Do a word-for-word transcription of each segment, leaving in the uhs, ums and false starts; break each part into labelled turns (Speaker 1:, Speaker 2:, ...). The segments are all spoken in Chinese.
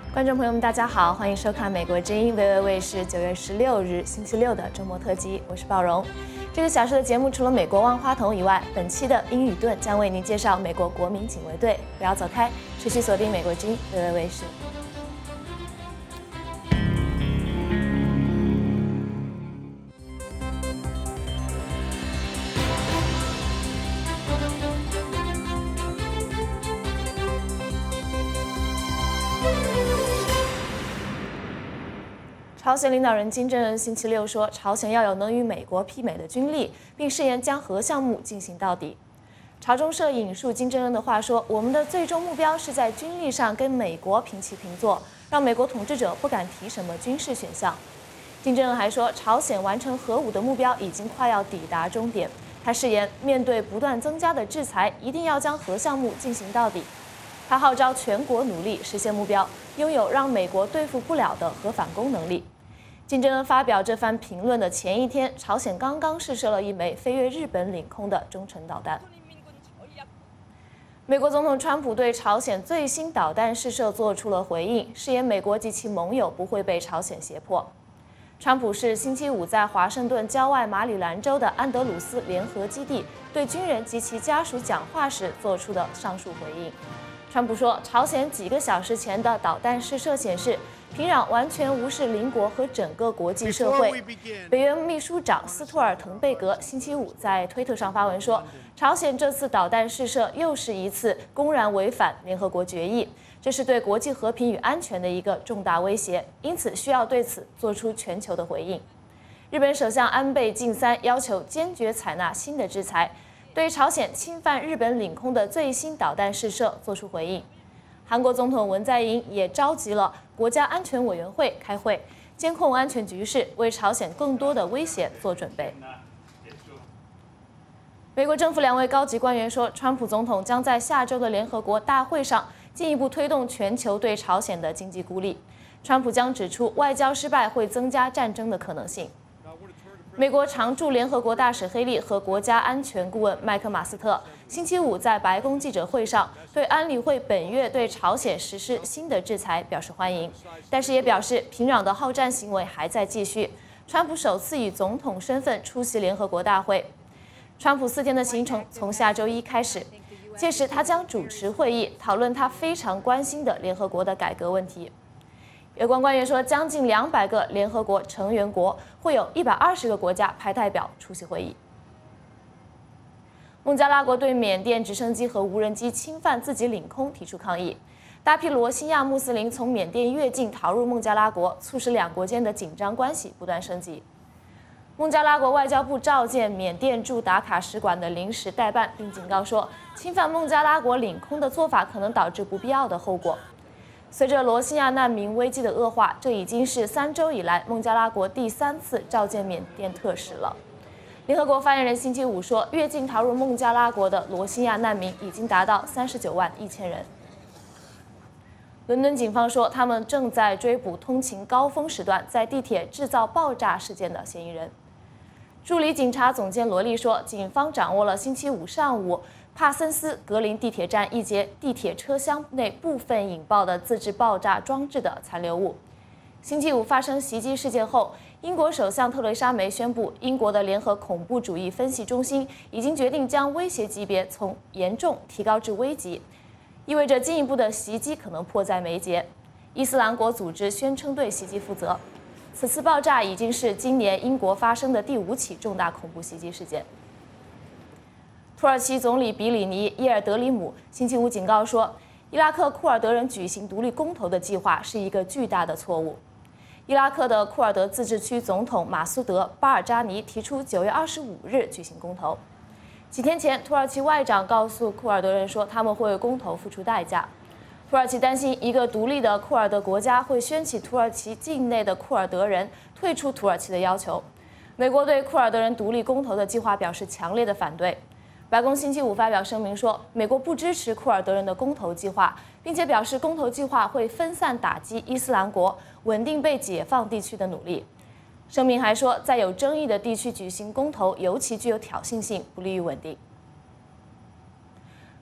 Speaker 1: 观众朋友们，大家好，欢迎收看美国之音 V O A 卫视九月十六日星期六的周末特辑，我是鲍荣。这个小时的节目除了美国万花筒以外，本期的英语盾将为您介绍美国国民警卫队。不要走开，持续锁定美国之音 V O A 卫视。朝鲜领导人金正恩星期六说，朝鲜要有能与美国媲美的军力，并誓言将核项目进行到底。朝中社引述金正恩的话说：“我们的最终目标是在军力上跟美国平起平坐，让美国统治者不敢提什么军事选项。”金正恩还说，朝鲜完成核武的目标已经快要抵达终点。他誓言，面对不断增加的制裁，一定要将核项目进行到底。他号召全国努力实现目标，拥有让美国对付不了的核反攻能力。金正恩发表这番评论的前一天，朝鲜刚刚试射了一枚飞越日本领空的中程导弹。美国总统川普对朝鲜最新导弹试射做出了回应，誓言美国及其盟友不会被朝鲜胁迫。川普是星期五在华盛顿郊外马里兰州的安德鲁斯联合基地对军人及其家属讲话时做出的上述回应。川普说，朝鲜几个小时前的导弹试射显示，平壤完全无视邻国和整个国际社会。北约秘书长斯托尔滕贝格星期五在推特上发文说，朝鲜这次导弹试射又是一次公然违反联合国决议，这是对国际和平与安全的一个重大威胁，因此需要对此做出全球的回应。日本首相安倍晋三要求坚决采纳新的制裁，对朝鲜侵犯日本领空的最新导弹试射作出回应。韩国总统文在寅也召集了国家安全委员会开会，监控安全局势，为朝鲜更多的威胁做准备。美国政府两位高级官员说，川普总统将在下周的联合国大会上进一步推动全球对朝鲜的经济孤立。川普将指出，外交失败会增加战争的可能性。美国常驻联合国大使黑利和国家安全顾问麦克马斯特星期五在白宫记者会上对安理会本月对朝鲜实施新的制裁表示欢迎，但是也表示平壤的好战行为还在继续。川普首次以总统身份出席联合国大会。川普四天的行程从下周一开始，届时他将主持会议，讨论他非常关心的联合国的改革问题。有关官员说，将近两百个联合国成员国会有一百二十个国家派代表出席会议。孟加拉国对缅甸直升机和无人机侵犯自己领空提出抗议，大批罗兴亚穆斯林从缅甸越境逃入孟加拉国，促使两国间的紧张关系不断升级。孟加拉国外交部召见缅甸驻达卡使馆的临时代办，并警告说，侵犯孟加拉国领空的做法可能导致不必要的后果。随着罗兴亚难民危机的恶化，这已经是三周以来孟加拉国第三次召见缅甸特使了。联合国发言人星期五说，越境逃入孟加拉国的罗兴亚难民已经达到三十九万一千人。伦敦警方说，他们正在追捕通勤高峰时段在地铁制造爆炸事件的嫌疑人。助理警察总监罗利说，警方掌握了星期五上午帕森斯格林地铁站一节地铁车厢内部分引爆的自制爆炸装置的残留物。星期五发生袭击事件后，英国首相特蕾莎梅宣布，英国的联合恐怖主义分析中心已经决定将威胁级别从严重提高至危级，意味着进一步的袭击可能迫在眉睫。伊斯兰国组织宣称对袭击负责。此次爆炸已经是今年英国发生的第五起重大恐怖袭击事件。土耳其总理比里尼耶尔德里姆星期五警告说，伊拉克库尔德人举行独立公投的计划是一个巨大的错误。伊拉克的库尔德自治区总统马苏德·巴尔扎尼提出九月二十五日举行公投。几天前，土耳其外长告诉库尔德人说，他们会为公投付出代价。土耳其担心一个独立的库尔德国家会掀起土耳其境内的库尔德人退出土耳其的要求。美国对库尔德人独立公投的计划表示强烈的反对。白宫星期五发表声明说，美国不支持库尔德人的公投计划，并且表示公投计划会分散打击伊斯兰国稳定被解放地区的努力。声明还说，在有争议的地区举行公投尤其具有挑衅性，不利于稳定。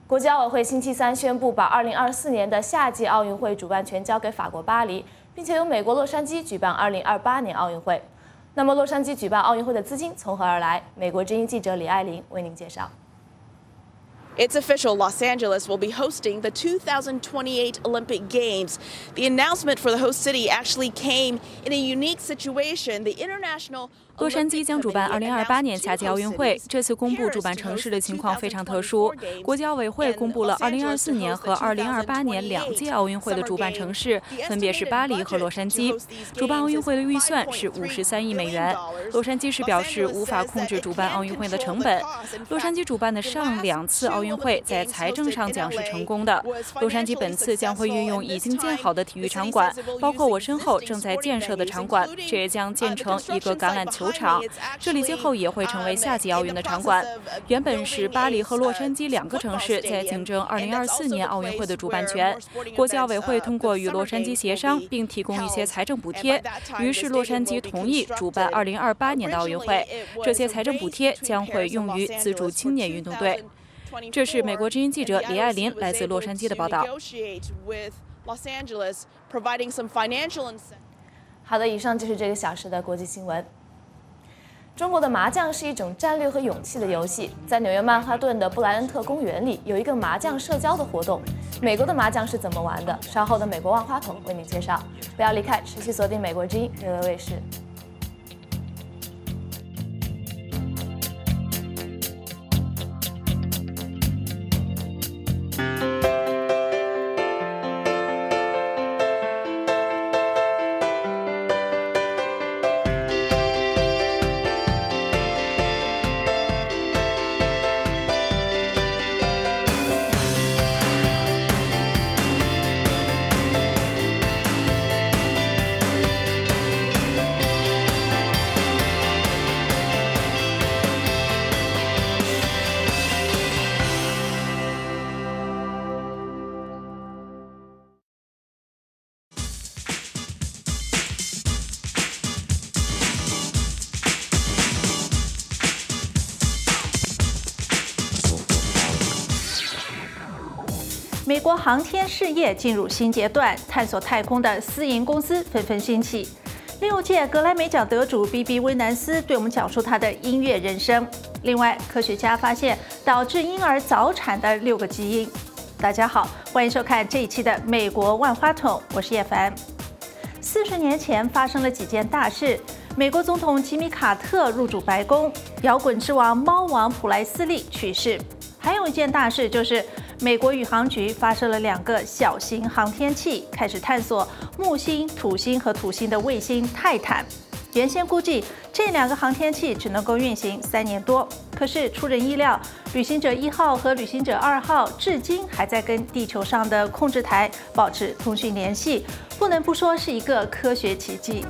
Speaker 1: 国际奥委会星期三宣布，把二零二四年的夏季奥运会主办权交给法国巴黎，并且由美国洛杉矶举办二零二八年奥运会。那么，洛杉矶举办奥运会的资金从何而来？美国之音记者李爱玲为您介绍。
Speaker 2: It's official, Los Angeles will be hosting the two thousand twenty-eight Olympic Games. The announcement for the host city actually came in a unique situation. The international
Speaker 3: 洛杉矶将主办二零二八年夏季奥运会。这次公布主办城市的情况非常特殊。国际奥委会公布了二零二四年和二零二八年两届奥运会的主办城市，分别是巴黎和洛杉矶。主办奥运会的预算是五十三亿美元。洛杉矶市表示无法控制主办奥运会的成本。洛杉矶主办的上两次奥运会在财政上讲是成功的。洛杉矶本次将会运用已经建好的体育场馆，包括我身后正在建设的场馆，这也将建成一个橄榄球场，这里今后也会成为夏季奥运的场馆。原本是巴黎和洛杉矶两个城市在竞争二零二四年奥运会的主办权。国际奥委会通过与洛杉矶协商，并提供一些财政补贴，于是洛杉矶同意主办二零二八年的奥运会。这些财政补贴将会用于资助青年运动队。这是美国之音记者李爱林来自洛杉矶的报道。
Speaker 1: 好的，以上就是这个小时的国际新闻。中国的麻将是一种战略和勇气的游戏，在纽约曼哈顿的布莱恩特公园里有一个麻将社交的活动。美国的麻将是怎么玩的？稍后的美国万花筒为您介绍。不要离开，持续锁定美国之音热卫视。
Speaker 4: 美国航天事业进入新阶段，探索太空的私营公司纷纷兴起。六届格莱美奖得主 B B 威南斯对我们讲述他的音乐人生。另外，科学家发现导致婴儿早产的六个基因。大家好，欢迎收看这一期的美国万花筒，我是叶凡。四十年前发生了几件大事。美国总统吉米·卡特入主白宫，摇滚之王猫王普莱斯利去世。还有一件大事就是，美国宇航局发射了两个小型航天器，开始探索木星、土星和土星的卫星泰坦。原先估计这两个航天器只能够运行三年多，可是出人意料，旅行者一号和旅行者二号至今还在跟地球上的控制台保持通讯联系，不能不说是一个科学奇迹。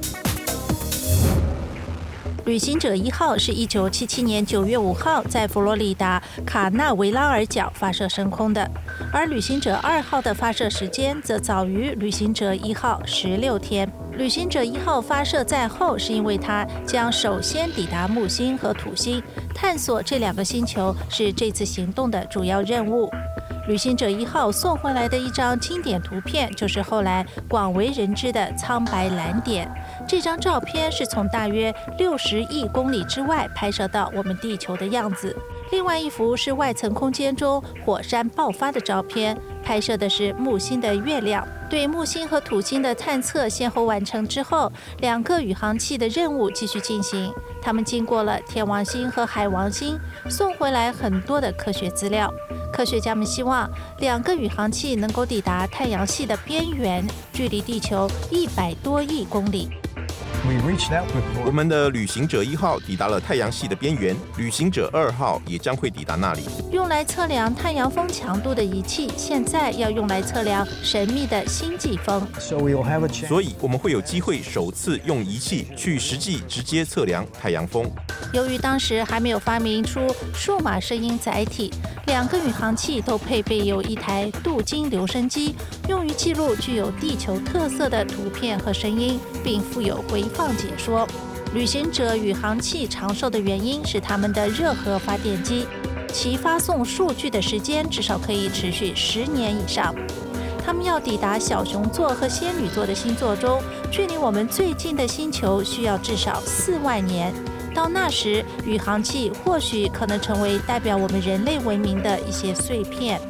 Speaker 4: 旅行者一号是一九七七年九月五号在佛罗里达卡纳维拉尔角发射升空的，而旅行者二号的发射时间则早于旅行者一号十六天。旅行者一号发射在后，是因为它将首先抵达木星和土星，探索这两个星球是这次行动的主要任务。旅行者一号送回来的一张经典图片，就是后来广为人知的苍白蓝点。这张照片是从大约六十亿公里之外拍摄到我们地球的样子。另外一幅是外层空间中火山爆发的照片，拍摄的是木星的月亮。对木星和土星的探测先后完成之后，两个宇航器的任务继续进行。他们经过了天王星和海王星，送回来很多的科学资料。科学家们希望两个宇航器能够抵达太阳系的边缘，距离地球一百多亿公里。
Speaker 5: 我们的旅行者一号抵达了太阳系的边缘，旅行者二号也将会抵达那里。
Speaker 4: 用来测量太阳风强度的仪器，现在要用来测量神秘的星际风。
Speaker 5: 所以我们会有机会首次用仪器去实际直接测量太阳风。
Speaker 4: 由于当时还没有发明出数码声音载体，两个宇航器都配备有一台镀金留声机，用于记录具有地球特色的图片和声音，并附有回放解说。旅行者宇航器长寿的原因是他们的热核发电机。 其发送数据的时间至少可以持续十年以上。他们要抵达小熊座和仙女座的星座中，距离我们最近的星球需要至少四万年。到那时，宇航器或许可能成为代表我们人类文明的一些碎片。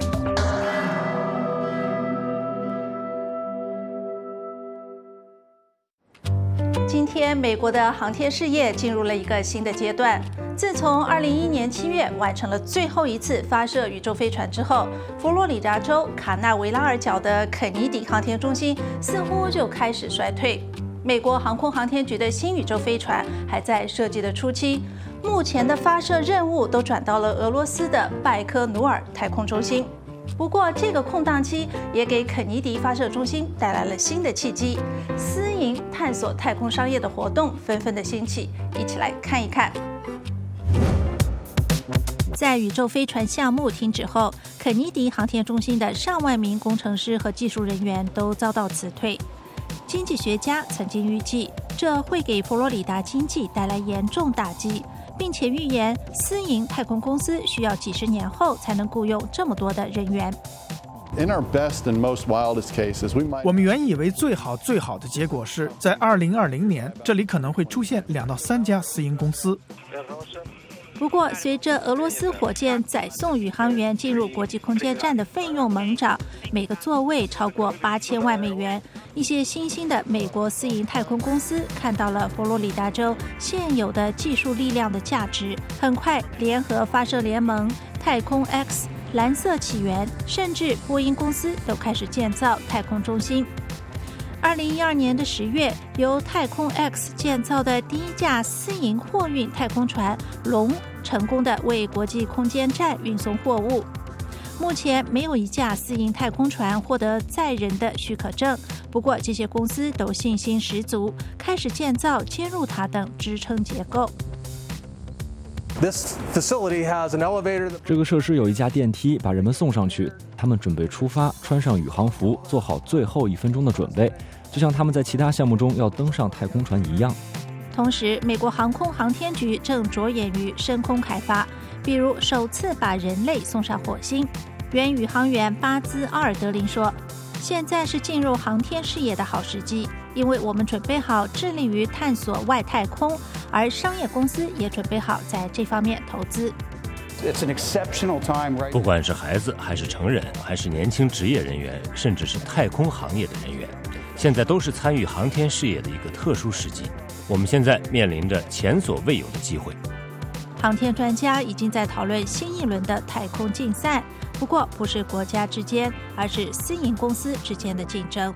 Speaker 4: 今天，美国的航天事业进入了一个新的阶段。自从二零一一年七月完成了最后一次发射宇宙飞船之后，佛罗里达州卡纳维拉尔角的肯尼迪航天中心似乎就开始衰退。美国航空航天局的新宇宙飞船还在设计的初期，目前的发射任务都转到了俄罗斯的拜科努尔太空中心。不过，这个空档期也给肯尼迪发射中心带来了新的契机，私营探索太空商业的活动纷纷的兴起，一起来看一看。在宇宙飞船项目停止后，肯尼迪航天中心的上万名工程师和技术人员都遭到辞退。经济学家曾经预计，这会给佛罗里达经济带来严重打击，并且预言私营太空公司需要几十年后才能雇佣这么多的人员。
Speaker 6: 我们原以为最好最好的结果是在二零二零年，这里可能会出现两到三家私营公司。
Speaker 4: 不过，随着俄罗斯火箭载送宇航员进入国际空间站的费用猛涨，每个座位超过八千万美元，一些新兴的美国私营太空公司看到了佛罗里达州现有的技术力量的价值，很快联合发射联盟、太空 X、蓝色起源，甚至波音公司都开始建造太空中心。二零一二年的十月，由太空 X 建造的第一架私营货运太空船龙成功地为国际空间站运送货物。目前没有一架私营太空船获得载人的许可证，不过这些公司都信心十足，开始建造接入塔等支撑结构。
Speaker 7: 这个设施有一架电梯把人们送上去，他们准备出发，穿上宇航服，做好最后一分钟的准备，就像他们在其他项目中要登上太空船一样。
Speaker 4: 同时，美国航空航天局正着眼于深空开发，比如首次把人类送上火星。原宇航员巴兹·阿尔德林说：“现在是进入航天事业的好时机，因为我们准备好致力于探索外太空，而商业公司也准备好在这方面投资。”
Speaker 8: 不管是孩子还是成人，还是年轻职业人员，甚至是太空行业的人员，现在都是参与航天事业的一个特殊时机。我们现在面临着前所未有的机会。
Speaker 4: 航天专家已经在讨论新一轮的太空竞赛，不过不是国家之间，而是私营公司之间的竞争。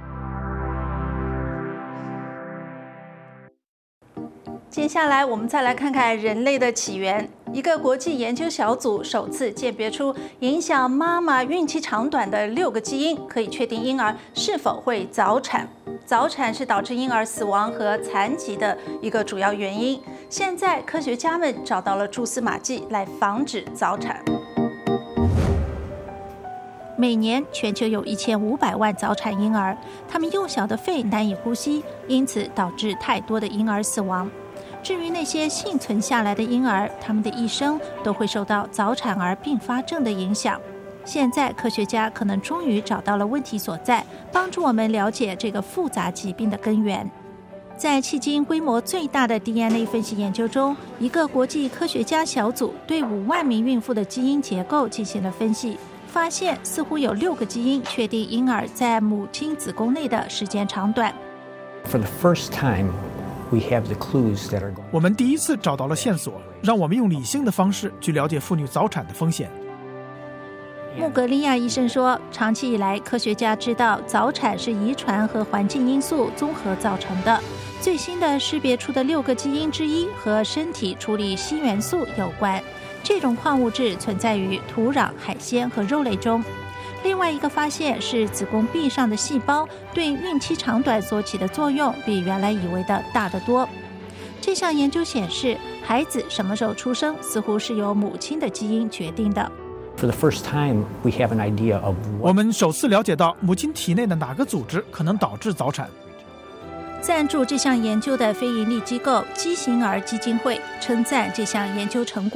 Speaker 4: 接下来，我们再来看看人类的起源。一个国际研究小组首次鉴别出影响妈妈孕期长短的六个基因，可以确定婴儿是否会早产。早产是导致婴儿死亡和残疾的一个主要原因。现在，科学家们找到了蛛丝马迹来防止早产。每年全球有一千五百万早产婴儿，他们幼小的肺难以呼吸，因此导致太多的婴儿死亡。至于那些幸存下来的婴儿，他们的一生都会受到早产儿并发症的影响。现在，科学家可能终于找到了问题所在，帮助我们了解这个复杂疾病的根源。在迄今规模最大的 D N A 分析研究中，一个国际科学家小组对五万名孕妇的基因结构进行了分析，发现似乎有六个基因确定婴儿在母亲子宫内的时间长短。
Speaker 9: For the first time, we have the clues that are going.
Speaker 6: 我们第一次找到了线索，让我们用理性的方式去了解妇女早产的风险。
Speaker 4: 穆格利亚医生说，长期以来，科学家知道早产是遗传和环境因素综合造成的。最新的识别出的六个基因之一和身体处理硒元素有关，这种矿物质存在于土壤、海鲜和肉类中。另外一个发现是子宫壁上的细胞对孕期长短所起的作用比原来以为的大得多。这项研究显示，孩子什么时候出生似乎是由母亲的基因决定的。
Speaker 9: For the first time, we have an idea of what.
Speaker 6: 我们首次了解到母亲体内的哪个组织可能导致早产。
Speaker 4: 赞助这项研究的非营利机构畸形儿基金会称赞这项研究成果。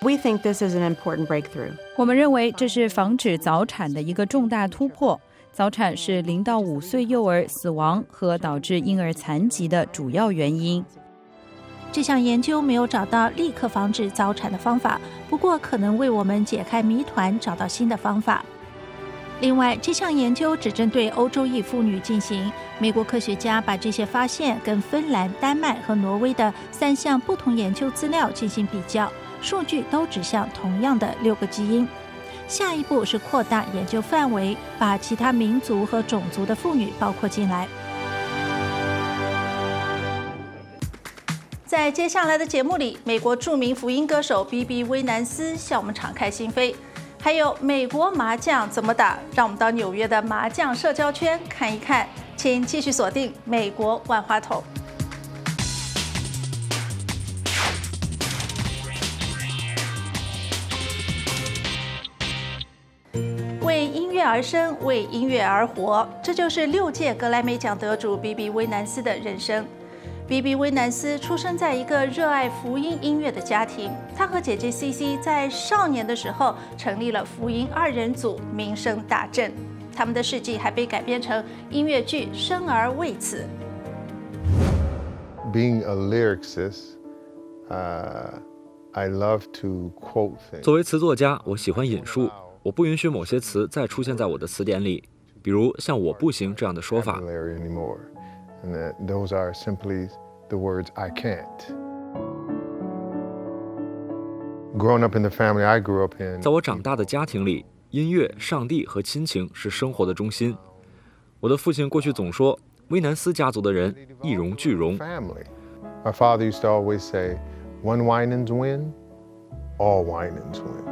Speaker 10: We think this is an important breakthrough.
Speaker 3: 我们认为这是防止早产的一个重大突破。早产是零到五岁幼儿死亡和导致婴儿残疾的主要原因。
Speaker 4: 这项研究没有找到立刻防止早产的方法，不过可能为我们解开谜团，找到新的方法。另外，这项研究只针对欧洲裔妇女进行。美国科学家把这些发现跟芬兰、丹麦和挪威的三项不同研究资料进行比较，数据都指向同样的六个基因。下一步是扩大研究范围，把其他民族和种族的妇女包括进来。在接下来的节目里，美国著名福音歌手 B B 威南斯向我们敞开心扉，还有美国麻将怎么打，让我们到纽约的麻将社交圈看一看。请继续锁定美国万花筒。为音乐而生，为音乐而活，这就是六届格莱美奖得主 B B 威南斯的人生。B B 威南斯出生在一个热爱福音音乐的家庭，他和姐姐 C C 在少年的时候成立了福音二人组，名声大振。他们的事迹还被改编成音乐剧《生而为此》。
Speaker 11: Being a lyricist, uh, I love to quote things.
Speaker 7: 作为词作家，我喜欢引述，我不允许某些词再出现在我的词典里，比如像"我不行"这样的说法。
Speaker 11: And that those are simply the words I can't. Growing up in the family I grew up in.
Speaker 7: 在我长大的家庭里，音乐、上帝和亲情是生活的中心。我的父亲过去总说，威南斯家族的人一荣俱荣。
Speaker 11: My father used to always say, "One Winans win, all Winans win."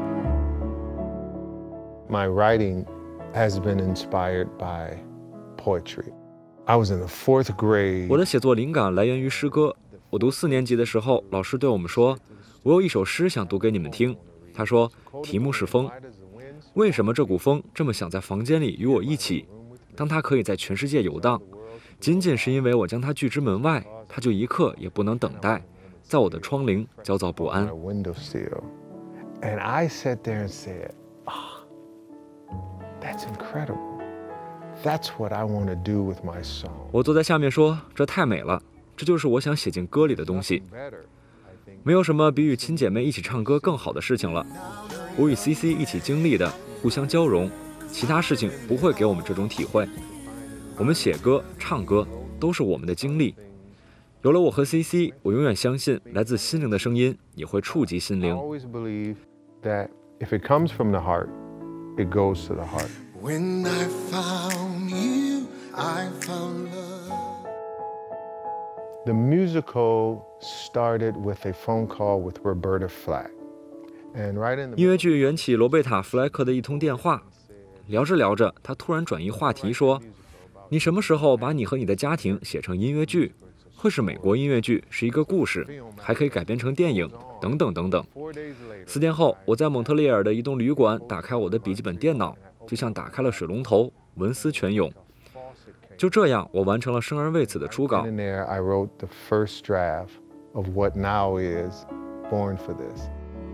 Speaker 11: My writing has been inspired by poetry. I was in the fourth grade.
Speaker 7: 我的写作灵感来源于诗歌。我读四年级的时候，老师对我们说，我有一首诗想读给你们听。他说，题目是风。为什么这股风这么想在房间里与我一起？当它可以在全世界游荡，仅仅是因为我将它拒之门外，它就一刻也不能等待，在我的窗棂焦躁不安。
Speaker 11: And I sat there and said, "Ah, that's incredible."That's what I want to do with my song.
Speaker 7: 我坐在下面说，这太美了，这就是我想写进歌里的东西。没有什么比与亲姐妹一起唱歌更好的事情了。我与 C C 一起经历的，互相交融，其他事情不会给我们这种体会。我们写歌、唱歌都是我们的经历。有了我和 C C， 我永远相信来自心灵的声音也会触及心灵。
Speaker 11: I always believe that if it comes from the heart, it goes to the heart.When I found you, I found love. The musical started with a phone call with Roberta Flack. And right in the
Speaker 7: 音乐剧缘起罗贝塔·弗莱克的一通电话，聊着聊着，他突然转移话题说：“你什么时候把你和你的家庭写成音乐剧？会是美国音乐剧，是一个故事，还可以改编成电影，等等等等。”四天后，我在蒙特利尔的一栋旅馆打开我的笔记本电脑。就像打开了水龙头，文思泉涌。就这样，我完成了生而为此的初稿。
Speaker 11: I wrote the first draft of what now is Born for This.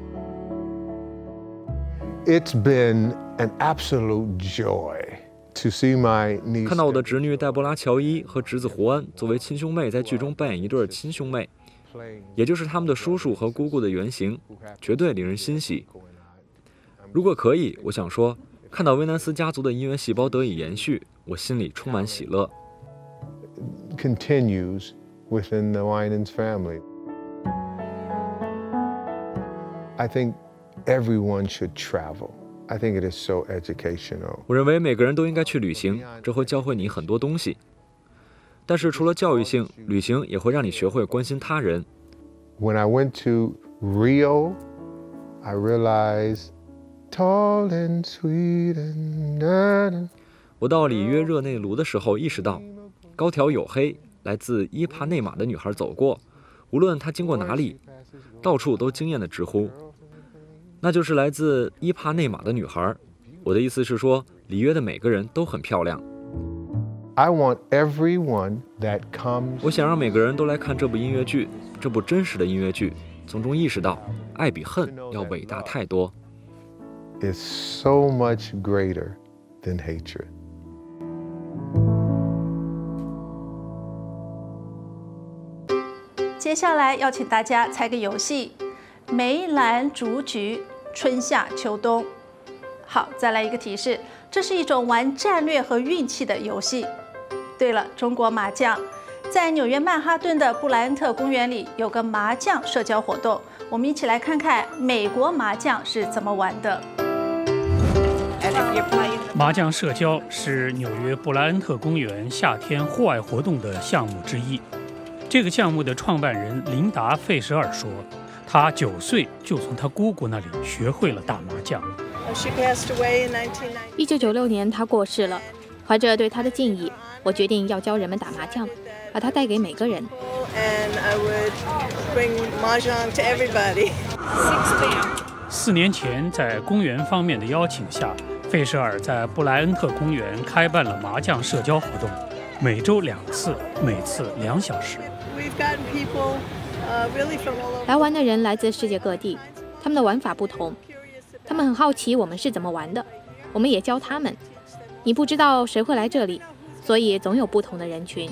Speaker 11: It's been an absolute joy to see my niece.
Speaker 7: 看到我的侄女黛博拉·乔伊和侄子胡安作为亲兄妹在剧中扮演一对亲兄妹，也就是他们的叔叔和姑姑的原型，绝对令人欣喜。如果可以，我想说。看到威南斯家族的音乐细胞得以延续，我心里充满喜乐。
Speaker 11: Continues within the Winans family. I think everyone should travel. I think it is so educational.
Speaker 7: 我认为每个人都应该去旅行，这会教会你很多东西。但是除了教育性，旅行也会让你学会关心他人。
Speaker 11: When I went to Rio, I realized.Tall and sweet and
Speaker 7: 我到里约热内卢的时候意识到，高挑黝黑来自伊帕内马的女孩走过，无论她经过哪里，到处都惊艳地直呼，那就是来自伊帕内马的女孩。我的意思是说，里约的每个人都很漂亮。
Speaker 11: I want everyone that comes.
Speaker 7: 我想让每个人都来看这部音乐剧，这部真实的音乐剧， 从中意识到，爱比恨要伟大太多。
Speaker 11: It's so much greater than hatred.
Speaker 4: 接下来要请大家猜个游戏：梅兰竹菊，春夏秋冬。好，再来一个提示，这是一种玩战略和运气的游戏。对了，中国麻将。在纽约曼哈顿的布莱恩特公园里有个麻将社交活动，我们一起来看看美国麻将是怎么玩的。
Speaker 12: 麻将社交是纽约布莱恩特公园夏天户外活动的项目之一。这个项目的创办人琳达·费舍尔说，她九岁就从她姑姑那里学会了打麻将。
Speaker 13: 一九九六年，她过世了。怀着对她的敬意，我决定要教人们打麻将，把它带给每个人。
Speaker 12: 四年前，在公园方面的邀请下，费舍尔在布莱恩特公园开办了麻将社交活动，每周两次，每次两小时。
Speaker 13: 来玩的人来自世界各地，他们的玩法不同，他们很好奇我们是怎么玩的，我们也教他们。你不知道谁会来这里，所以总有不同的人群。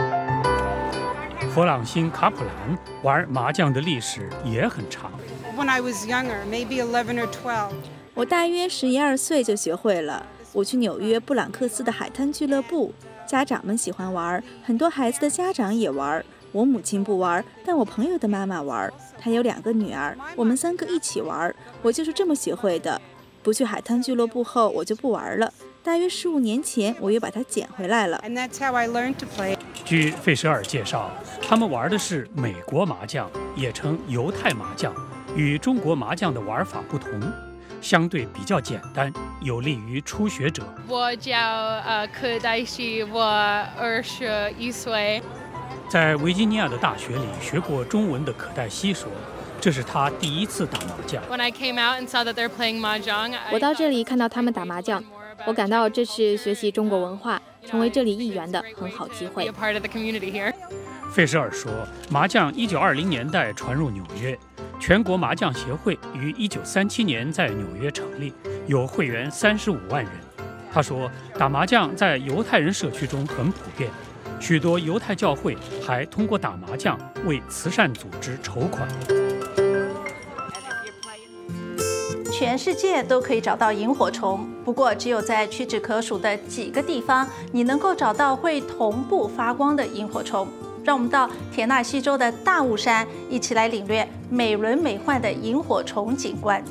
Speaker 12: 弗朗辛·卡普兰玩麻将的历史也很长。
Speaker 14: When I was younger, maybe eleven or twelve.
Speaker 15: 我大约十一二岁就学会了。我去纽约布朗克斯的海滩俱乐部，家长们喜欢玩，很多孩子的家长也玩。我母亲不玩，但我朋友的妈妈玩。她有两个女儿，我们三个一起玩。我就是这么学会的。不去海滩俱乐部后，我就不玩了。大约十五年前，我又把它捡回来了。
Speaker 12: 据费舍尔介绍，他们玩的是美国麻将，也称犹太麻将，与中国麻将的玩法不同，相对比较简单，有利于初学者。
Speaker 16: 我叫呃柯黛西，我二十一岁。
Speaker 12: 在维吉尼亚的大学里学过中文的可黛西说，这是他第一次打麻将。
Speaker 16: When I came out and saw that they're playing mahjong,
Speaker 13: 我到这里看到他们打麻将，我感到这是学习中国文化、成为这里一员的很好机会。
Speaker 12: 费舍尔说，麻将一九二零年代传入纽约，全国麻将协会于一九三七年在纽约成立，有会员三十五万人。他说，打麻将在犹太人社区中很普遍，许多犹太教会还通过打麻将为慈善组织筹款。
Speaker 4: 全世界都可以找到萤火虫，不过只有在屈指可数的几个地方，你能够找到会同步发光的萤火虫。让我们到田纳西州的大雾山，一起来领略美轮美奂的萤火虫景观。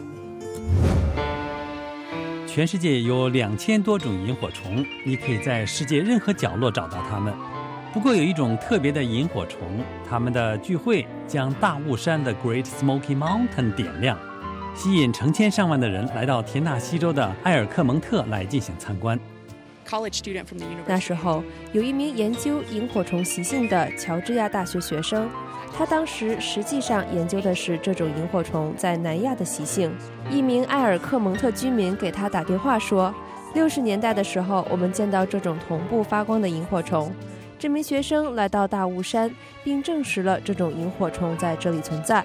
Speaker 17: 全世界有两千多种萤火虫，你可以在世界任何角落找到它们。不过有一种特别的萤火虫，它们的聚会将大雾山的 Great Smoky Mountain 点亮，吸引成千上万的人来到田纳西州的埃尔克蒙特来进行参观。
Speaker 18: 那时候，有一名研究萤火虫习性的乔治亚大学学生，他当时实际上研究的是这种萤火虫在南亚的习性。一名埃尔克蒙特居民给他打电话说，六十年代的时候，我们见到这种同步发光的萤火虫。这名学生来到大雾山，并证实了这种萤火虫在这里存在。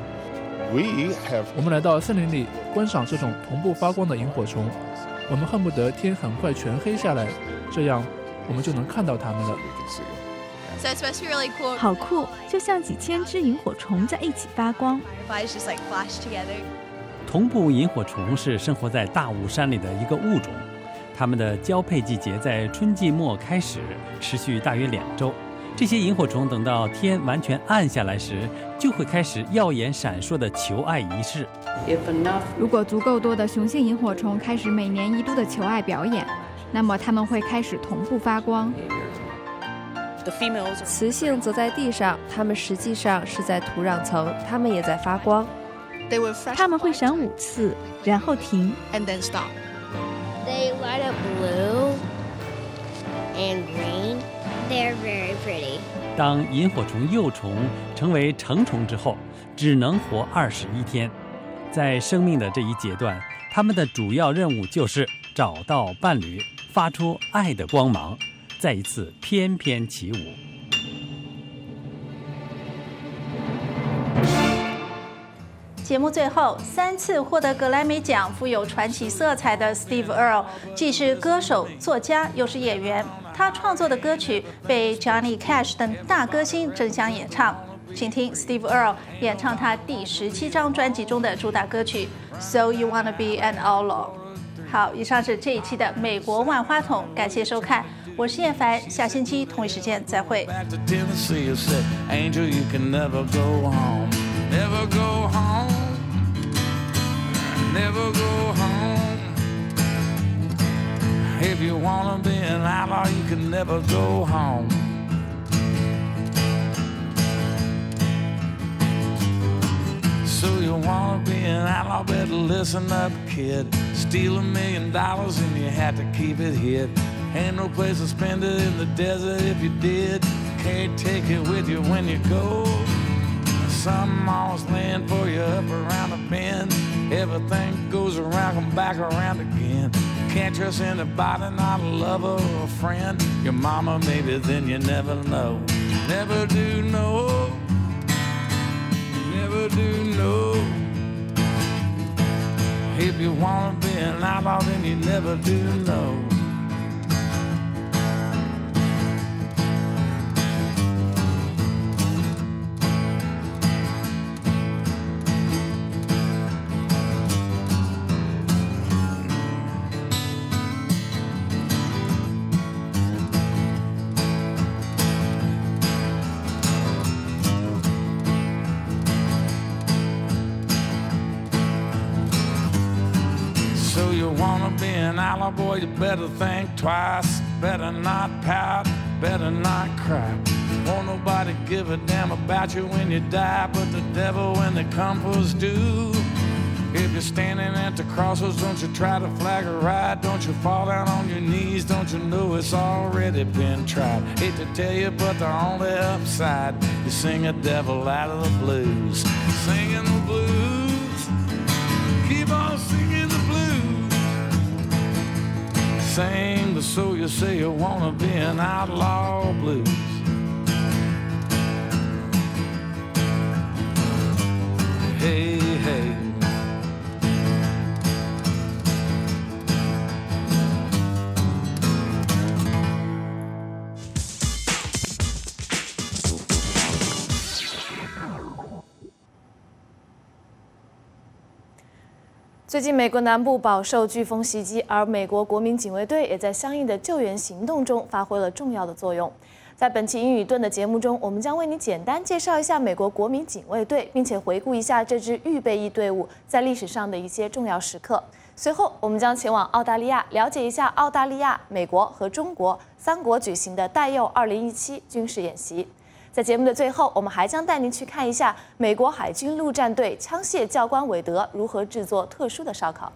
Speaker 19: 我们来到森林里观赏这种同步发光的萤火虫，我们恨不得天很快全黑下来，这样我们就能看到它们了。
Speaker 20: 好酷，就像几千只萤火虫在一起发光。
Speaker 17: 同步萤火虫是生活在大雾山里的一个物种，它们的交配季节在春季末开始，持续大约两周。这些萤火虫等到天完全暗下来时，就会开始耀眼闪烁的求爱仪式。
Speaker 20: 如果足够多的雄性萤火虫开始每年一度的求爱表演，那么它们会开始同步发光。
Speaker 18: 雌性则在地上，它们实际上是在土壤层，它们也在发光。
Speaker 20: 它们会闪五次，然后停。
Speaker 21: They light up blue and green. They're very pretty.
Speaker 17: 当萤火虫幼虫成为成虫之后，只能活二十一天。在生命的这一阶段，它们的主要任务就是找到伴侣，发出爱的光芒，再一次翩翩起舞。
Speaker 4: 节目最后，三次获得格莱美奖、富有传奇色彩的 Steve Earle， 既是歌手、作家，又是演员。他创作的歌曲被 Johnny Cash 等大歌星争相演唱。请听 Steve Earle 演唱他第十七张专辑中的主打歌曲《So You Wanna Be an Outlaw》。好，以上是这一期的美国万花筒，感谢收看，我是燕凡，下星期同一时间再会。
Speaker 2: Never go home, never go home. If you wanna be an outlaw, you can never go home. So you wanna be an outlaw, better listen up, kid. Steal a million dollars and you have to keep it hid. Ain't no place to spend it in the desert if you did. Can't take it with you when you go. Something always laying for you up around the bend. Everything goes around, come back around again. Can't trust anybody, not a lover or a friend. Your mama maybe, then you never know. Never do know. Never do know. If you wanna be an outlaw, then you never do know. Outlaw boy, you better think twice. Better not pout, better not cry. Won't nobody give a damn about you when you die, but the devil when the compass do. If you're standing at the crossroads, don't you try to flag a ride. Don't you fall down on your knees, don't you know it's already been tried. Hate to tell you, but the only upside, you sing a devil out of the blues. Singing the blues, keep on singing the blues. Sing the so you say you wanna be an outlaw blues. Hey, hey.
Speaker 1: 最近，美国南部饱受飓风袭击，而美国国民警卫队也在相应的救援行动中发挥了重要的作用。在本期英语盾的节目中，我们将为你简单介绍一下美国国民警卫队，并且回顾一下这支预备役队伍在历史上的一些重要时刻。随后，我们将前往澳大利亚，了解一下澳大利亚、美国和中国三国举行的带幼二零一七军事演习。在节目的最后，我们还将带您去看一下美国海军陆战队枪械教官韦德如何制作特殊的烧烤。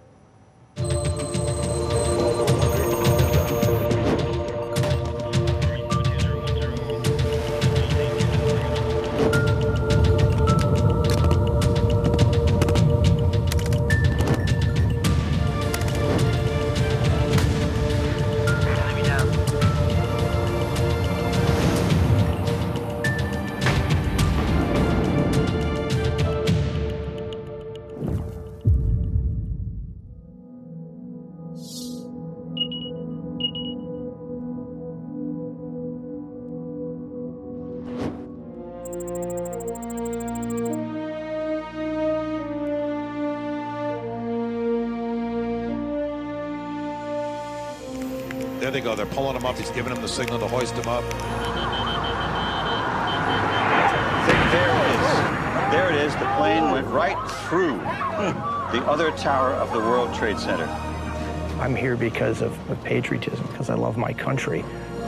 Speaker 22: There they go. They're pulling him up. He's giving him the signal to hoist him up.
Speaker 23: There it is. There it is. The plane went right through the other tower of the World Trade Center.
Speaker 9: I'm here because of, of patriotism, because I love my country.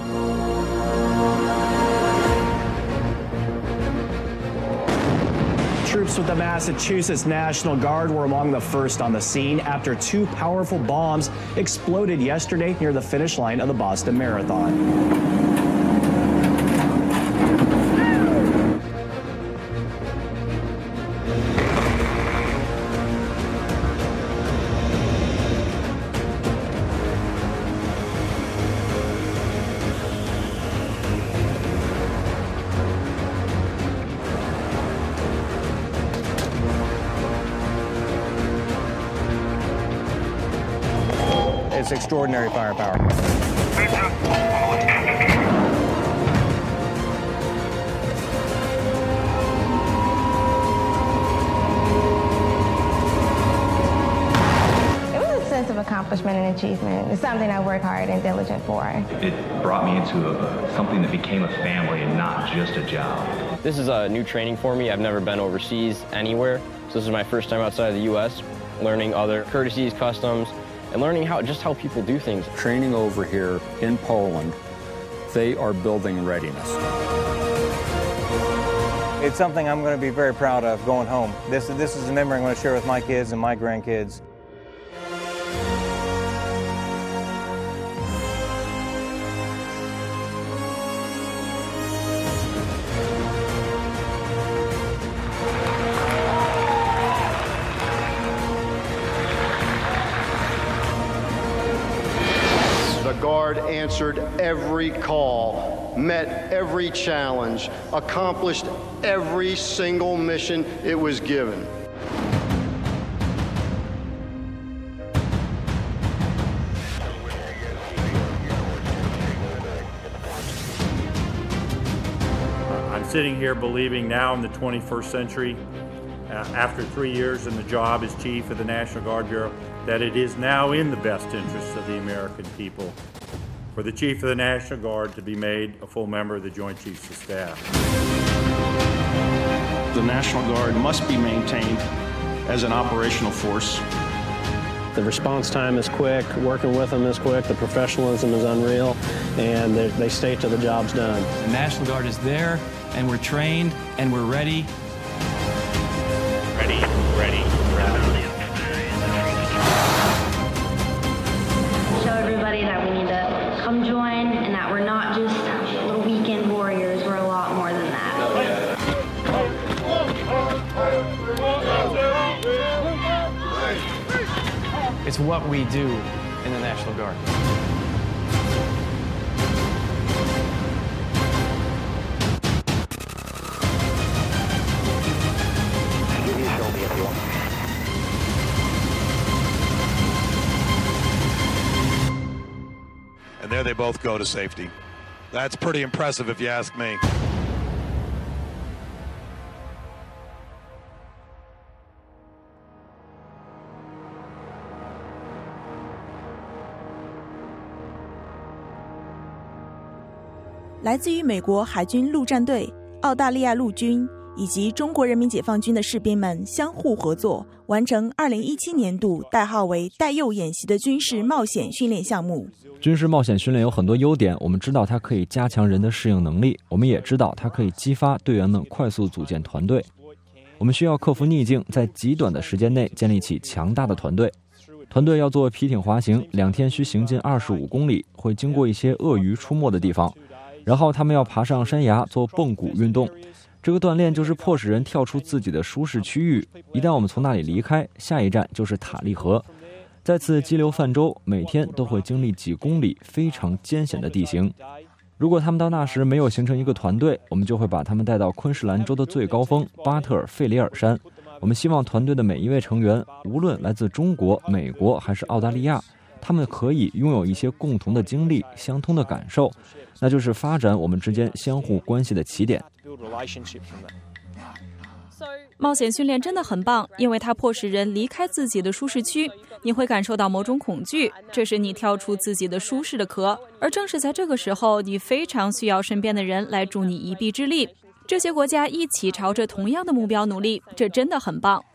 Speaker 9: Troops with the Massachusetts National Guard were among the first on the scene after two powerful bombs exploded yesterday near the finish line of the Boston Marathon.
Speaker 5: extraordinary firepower.
Speaker 6: Of accomplishment and achievement. It's something I work hard and diligent for.
Speaker 8: It brought me into a, something that became a family and not just a job.
Speaker 24: This is a new training for me. I've never been overseas anywhere, so this is my first time outside of the U S, learning other courtesies, customs, and learning how just how people do things.
Speaker 25: Training over here in Poland, they are building readiness.
Speaker 5: It's something I'm going to be very proud of going home. This, this is a memory I'm going to share with my kids and my grandkids.
Speaker 26: Guard answered every call, met every challenge, accomplished every single mission it was given.
Speaker 27: I'm sitting here believing now in the twenty-first century, uh, after three years in the job as Chief of the National Guard Bureau, that it is now in the best interest of the American people for the Chief of the National Guard to be made a full member of the Joint Chiefs of Staff.
Speaker 28: The National Guard must be maintained as an operational force.
Speaker 29: The response time is quick, working with them is quick, the professionalism is unreal, and they stay till the job's done.
Speaker 30: The National Guard is there, and we're trained, and we're ready.
Speaker 27: Ready, ready, ready.
Speaker 21: Show everybody that we need to come join and that we're not just little weekend warriors, we're a lot more than that.
Speaker 30: It's what we do in the National Guard.
Speaker 22: And there they both go to safety. That's pretty impressive if you ask me.
Speaker 15: 来自于美国海军陆战队、澳大利亚陆军以及中国人民解放军的士兵们相互合作，完成二零一七年度代号为“带幼”演习的军事冒险训练项目。
Speaker 7: 军事冒险训练有很多优点，我们知道它可以加强人的适应能力，我们也知道它可以激发队员们快速组建团队。我们需要克服逆境，在极短的时间内建立起强大的团队。团队要做皮艇滑行，两天需行进二十五公里，会经过一些鳄鱼出没的地方。然后他们要爬上山崖做蹦谷运动，这个锻炼就是迫使人跳出自己的舒适区域。一旦我们从那里离开，下一站就是塔利河。再次激流泛舟，每天都会经历几公里非常艰险的地形。如果他们到那时没有形成一个团队，我们就会把他们带到昆士兰州的最高峰巴特尔费里尔山。我们希望团队的每一位成员，无论来自中国、美国还是澳大利亚，他们可以拥有一些共同的经历、相通的感受，那就是发展我们之间相互关系的起点。
Speaker 3: 冒险训练真的很棒，因为它迫使人离开自己的舒适区，你会感受到某种恐惧，这是你跳出自己的舒适的壳，而正是在这个时候，你非常需要身边的人来助你一臂之力。这些国家一起朝着同样的目标努力，这真的很棒。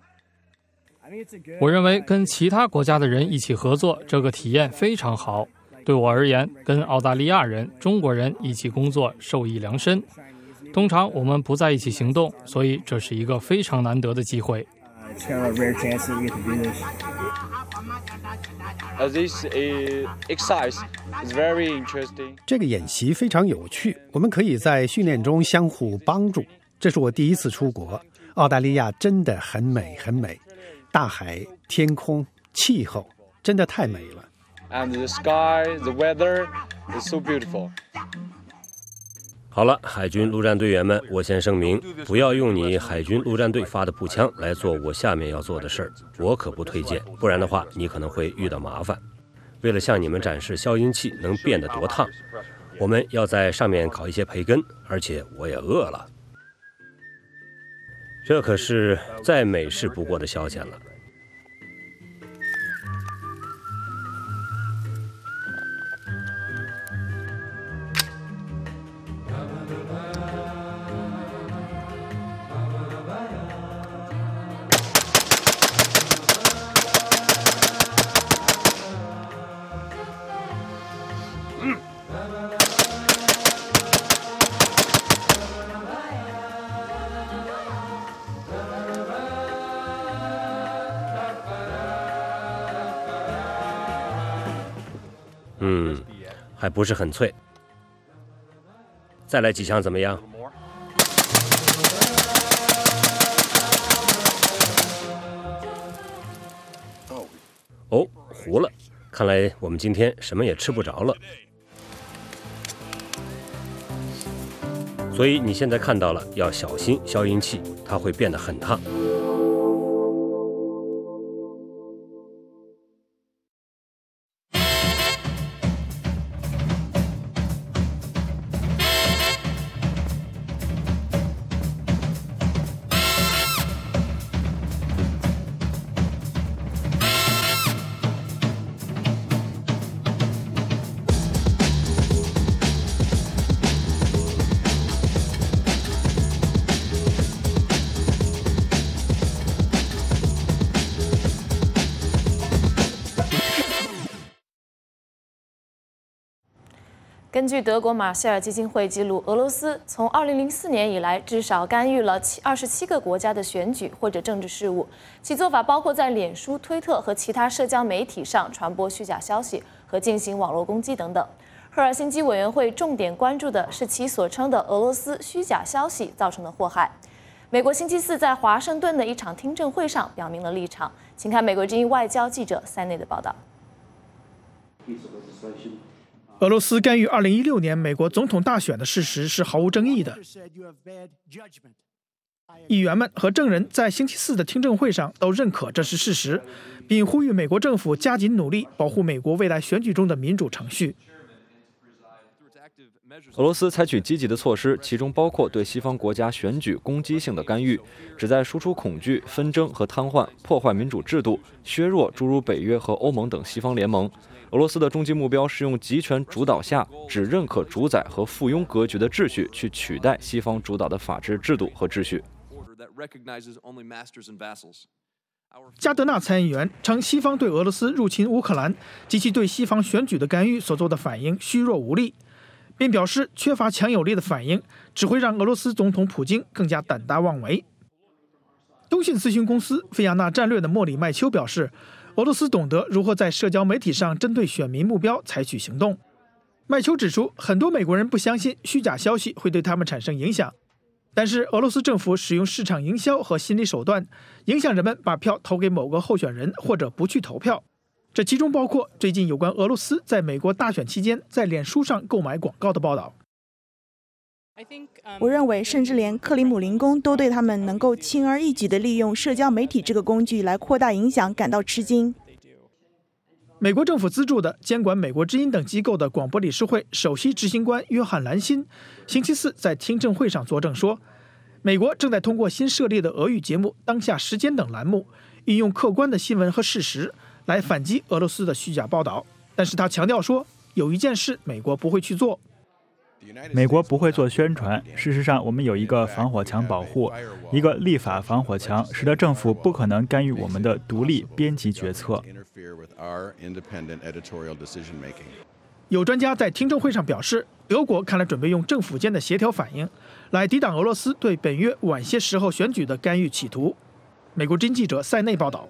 Speaker 12: 我认为跟其他国家的人一起合作，这个体验非常好。对我而言，跟澳大利亚人、中国人一起工作受益良深。通常我们不在一起行动，所以这是一个非常难得的机会。
Speaker 31: 这个演习非常有趣，我们可以在训练中相互帮助。这是我第一次出国，澳大利亚真的很美很美，大海、天空、气候真的太美了。
Speaker 32: And the sky, the weather is so beautiful.
Speaker 33: 好了，海军陆战队员们，我先声明，不要用你海军陆战队发的步枪来做我下面要做的事儿，我可不推荐，不然的话，你可能会遇到麻烦。 为了向你们展示消音器能变得多烫，我们要在上面搞一些培根，而且我也饿了。这可是再美式不过的消遣了。嗯，还不是很脆。再来几枪怎么样？哦，糊了，看来我们今天什么也吃不着了。所以你现在看到了，要小心消音器，它会变得很烫。
Speaker 1: 根据德国马歇尔基金会记录，俄罗斯从二零零四年以来至少干预了二十七个国家的选举或者政治事务，其做法包括在脸书、推特和其他社交媒体上传播虚假消息和进行网络攻击等等。赫尔辛基委员会重点关注的是其所称的俄罗斯虚假消息造成的祸害。美国星期四在华盛顿的一场听证会上表明了立场，请看美国之音外交记者塞内的报道。
Speaker 2: 俄罗斯干预二零一六年美国总统大选的事实是毫无争议的。议员们和证人在星期四的听证会上都认可这是事实，并呼吁美国政府加紧努力保护美国未来选举中的民主程序。
Speaker 7: 俄罗斯采取积极的措施，其中包括对西方国家选举攻击性的干预，旨在输出恐惧、纷争和瘫痪，破坏民主制度，削弱诸如北约和欧盟等西方联盟。俄罗斯的终极目标是用集权主导下只认可主宰和附庸格局的秩序，去取代西方主导的法治制度和秩序。
Speaker 2: 加德纳参议员称，西方对俄罗斯入侵乌克兰及其对西方选举的干预所做的反应虚弱无力，并表示缺乏强有力的反应只会让俄罗斯总统普京更加胆大妄为。通信咨询公司菲亚纳战略的莫里麦丘表示，俄罗斯懂得如何在社交媒体上针对选民目标采取行动。麦丘指出，很多美国人不相信虚假消息会对他们产生影响，但是俄罗斯政府使用市场营销和心理手段，影响人们把票投给某个候选人或者不去投票。这其中包括最近有关俄罗斯在美国大选期间在脸书上购买广告的报道。
Speaker 15: 我认为，甚至连克里姆林宫都对他们能够轻而易举地利用社交媒体这个工具来扩大影响感到吃惊。
Speaker 2: 美国政府资助的监管美国之音等机构的广播理事会首席执行官约翰·兰辛星期四在听证会上作证说，美国正在通过新设立的俄语节目《当下时间》等栏目，运用客观的新闻和事实来反击俄罗斯的虚假报道。但是他强调说，有一件事美国不会去做。
Speaker 4: 美国不会做宣传。事实上，我们有一个防火墙保护，一个立法防火墙，使得政府不可能干预我们的独立编辑决策。
Speaker 2: 有专家在听证会上表示，德国看来准备用政府间的协调反应来抵挡俄罗斯对本月晚些时候选举的干预企图。美国之音记者塞内报道。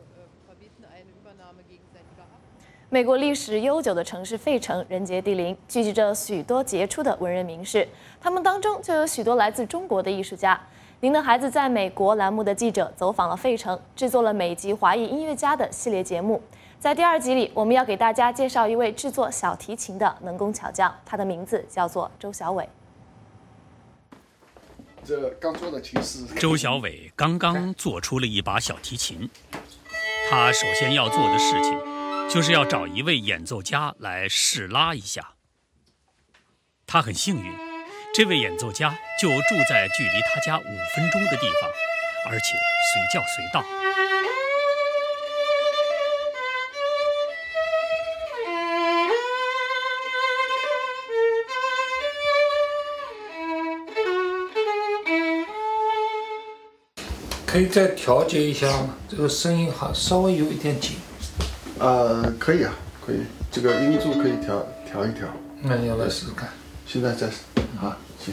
Speaker 1: 美国历史悠久的城市费城人杰地灵，聚集着许多杰出的文人名士，他们当中就有许多来自中国的艺术家。您的孩子在美国栏目的记者走访了费城，制作了每集华裔音乐家的系列节目。在第二集里，我们要给大家介绍一位制作小提琴的能工巧匠，他的名字叫做周小伟。
Speaker 10: 这刚做的琴是
Speaker 12: 周小伟刚刚做出了一把小提琴，他首先要做的事情就是要找一位演奏家来试拉一下。他很幸运，这位演奏家就住在距离他家五分钟的地方，而且随叫随到。
Speaker 6: 可以再调节一下吗？这个声音好稍微有一点紧。
Speaker 10: 呃，可以啊，可以，这个音柱可以调调一调。
Speaker 6: 那你要来试试看。
Speaker 10: 现在再好，行。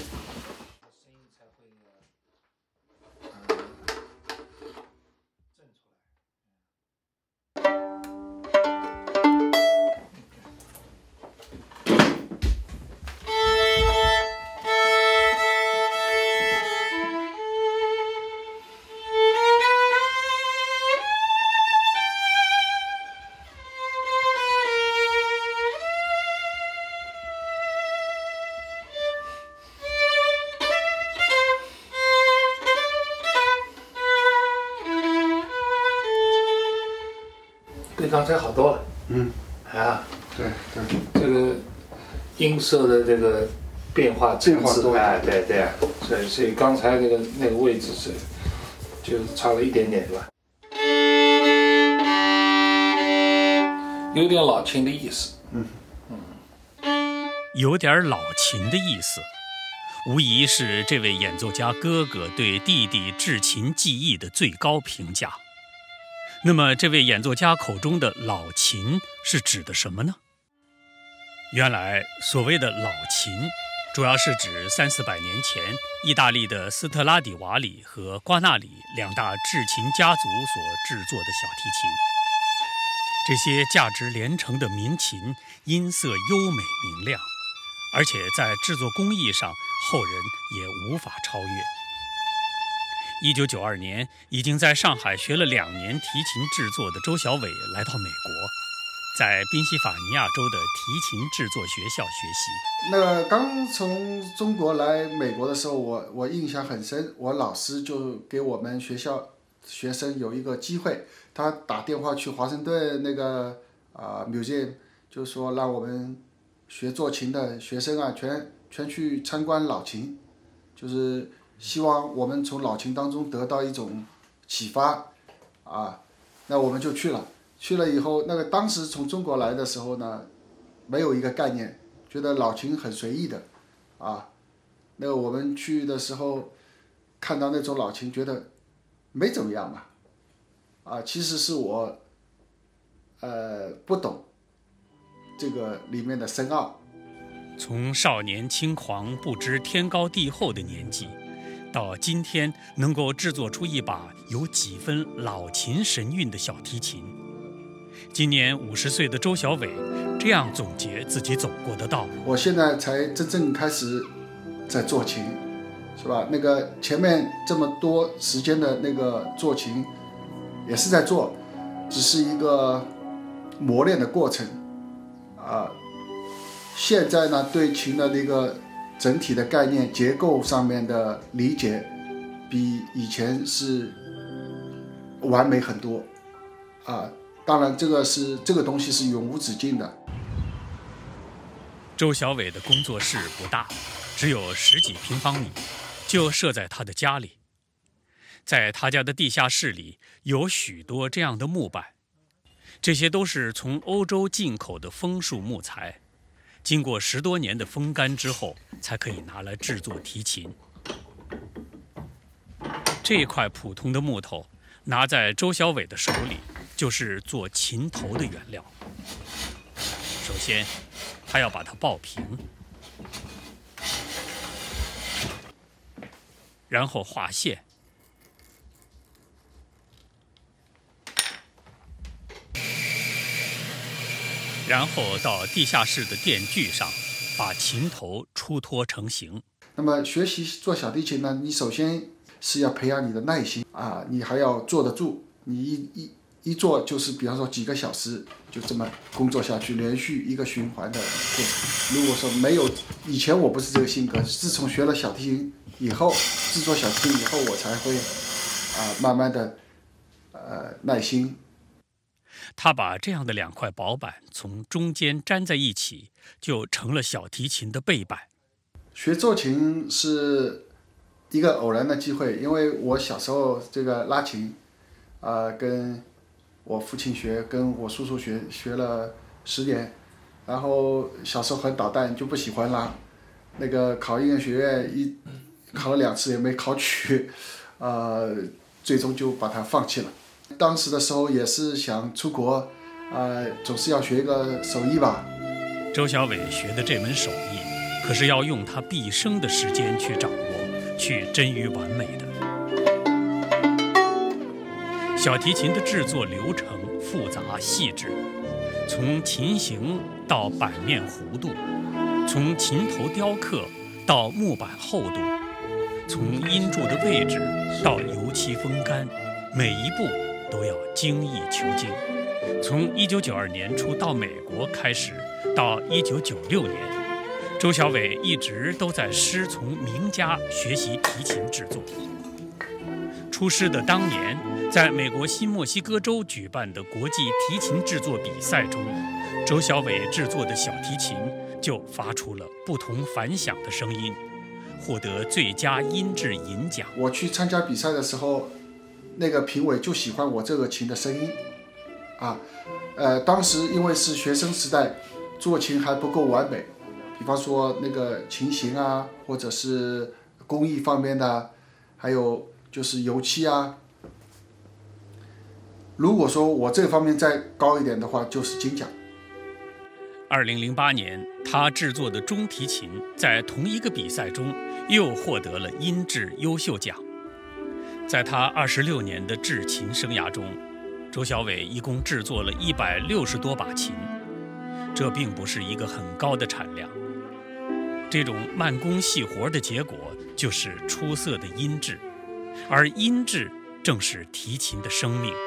Speaker 6: 比刚才好多了。
Speaker 10: 嗯，
Speaker 6: 啊，
Speaker 10: 对对，
Speaker 6: 这个音色的这个变化层次，哎，对对啊，所以所以刚才那个那个位置是就差了一点点，是吧？有点老琴的意思。
Speaker 10: 嗯
Speaker 12: 嗯，有点老琴的意思，无疑是这位演奏家哥哥对弟弟制琴技艺的最高评价。那么这位演奏家口中的老琴是指的什么呢？原来所谓的老琴主要是指三四百年前意大利的斯特拉底瓦里和瓜纳里两大制琴家族所制作的小提琴。这些价值连城的名琴音色优美明亮，而且在制作工艺上后人也无法超越。一九九二年，已经在上海学了两年提琴制作的周小伟来到美国，在宾夕法尼亚州的提琴制作学校学习。
Speaker 10: 那个刚从中国来美国的时候，我我印象很深，我老师就给我们学校学生有一个机会，他打电话去华盛顿那个啊、呃、museum， 就说让我们学做琴的学生啊，全全去参观老琴，就是希望我们从老琴当中得到一种启发啊。那我们就去了，去了以后，那个当时从中国来的时候呢，没有一个概念，觉得老琴很随意的啊。那个我们去的时候看到那种老琴，觉得没怎么样嘛，啊，其实是我呃不懂这个里面的深奥。
Speaker 12: 从少年轻狂不知天高地厚的年纪，到今天能够制作出一把有几分老琴神韵的小提琴。今年五十岁的周小伟这样总结自己走过的道路：
Speaker 10: 我现在才真正开始在做琴，是吧？那个前面这么多时间的那个做琴也是在做，只是一个磨练的过程啊。现在呢，对琴的那个整体的概念结构上面的理解比以前是完美很多啊。当然这个是这个东西是永无止境的。
Speaker 12: 周小伟的工作室不大，只有十几平方米，就设在他的家里。在他家的地下室里有许多这样的木板，这些都是从欧洲进口的枫树木材，经过十多年的风干之后，才可以拿来制作提琴。这块普通的木头拿在周小伟的手里，就是做琴头的原料。首先，他要把它抱平，然后画线，然后到地下室的电锯上把琴头出脱成型。
Speaker 10: 那么学习做小提琴呢，你首先是要培养你的耐心啊，你还要坐得住，你一一一做就是比方说几个小时，就这么工作下去，连续一个循环的过程。如果说没有，以前我不是这个性格，自从学了小提琴以后，制作小提琴以后，我才会啊慢慢的呃耐心。
Speaker 12: 他把这样的两块薄板从中间粘在一起，就成了小提琴的背板。
Speaker 10: 学奏琴是一个偶然的机会，因为我小时候这个拉琴，啊、呃，跟我父亲学，跟我叔叔学，学了十年，然后小时候很捣蛋，就不喜欢拉，那个考音乐学院一考了两次也没考取，呃，最终就把它放弃了。当时的时候也是想出国，呃，总是要学一个手艺吧。
Speaker 12: 周小伟学的这门手艺，可是要用他毕生的时间去掌握，去臻于完美的。小提琴的制作流程复杂细致，从琴形到板面弧度，从琴头雕刻到木板厚度，从音柱的位置到油漆风干，每一步都要精益求精。从一九九二年初到美国开始，到一九九六年，周小伟一直都在师从名家学习提琴制作。出师的当年，在美国新墨西哥州举办的国际提琴制作比赛中，周小伟制作的小提琴就发出了不同凡响的声音，获得最佳音质银奖。
Speaker 10: 我去参加比赛的时候，那个评委就喜欢我这个琴的声音，啊，呃，当时因为是学生时代，做琴还不够完美，比方说那个琴型啊，或者是工艺方面的，还有就是油漆啊。如果说我这方面再高一点的话，就是金奖。
Speaker 12: 二零零八年，他制作的中提琴在同一个比赛中又获得了音质优秀奖。在他二十六年的制琴生涯中，周小伟一共制作了一百六十多把琴，这并不是一个很高的产量。这种慢工细活的结果就是出色的音质，而音质正是提琴的生命。